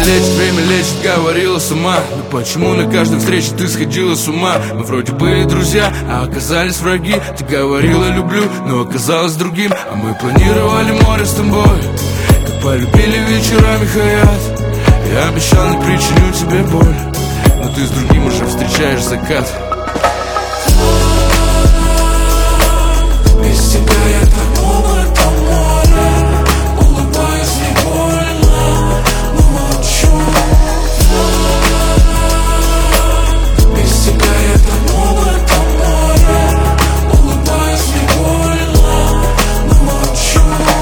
время лечит, говорила сама. Но почему на каждой встрече ты сходила с ума? Мы вроде были друзья, а оказались враги. Ты говорила люблю, но оказалось другим. А мы планировали море с тобой, как полюбили вечерами Хаят. Я обещал, не причиню тебе боль, но ты с другим уже встречаешь закат. Без тебя я тону в этом море, улыбаюсь не больно, но молчу. Без тебя я тону в этом море, улыбаюсь не больно, но молчу.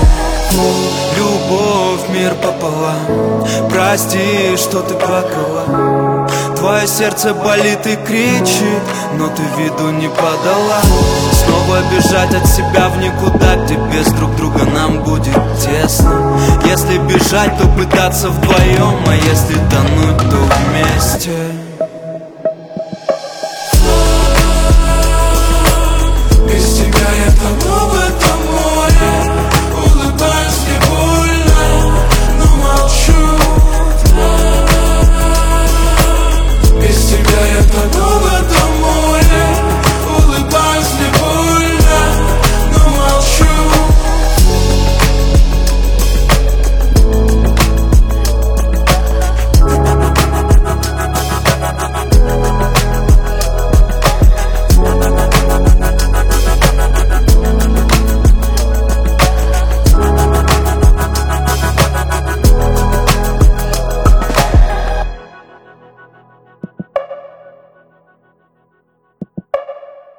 Любовь, мир пополам, прости, что ты плакала. Твое сердце болит и кричит, но ты виду не подала. Снова бежать от себя в никуда, где без друг друга нам будет тесно. Если бежать, то пытаться вдвоем, а если тонуть, то вместе.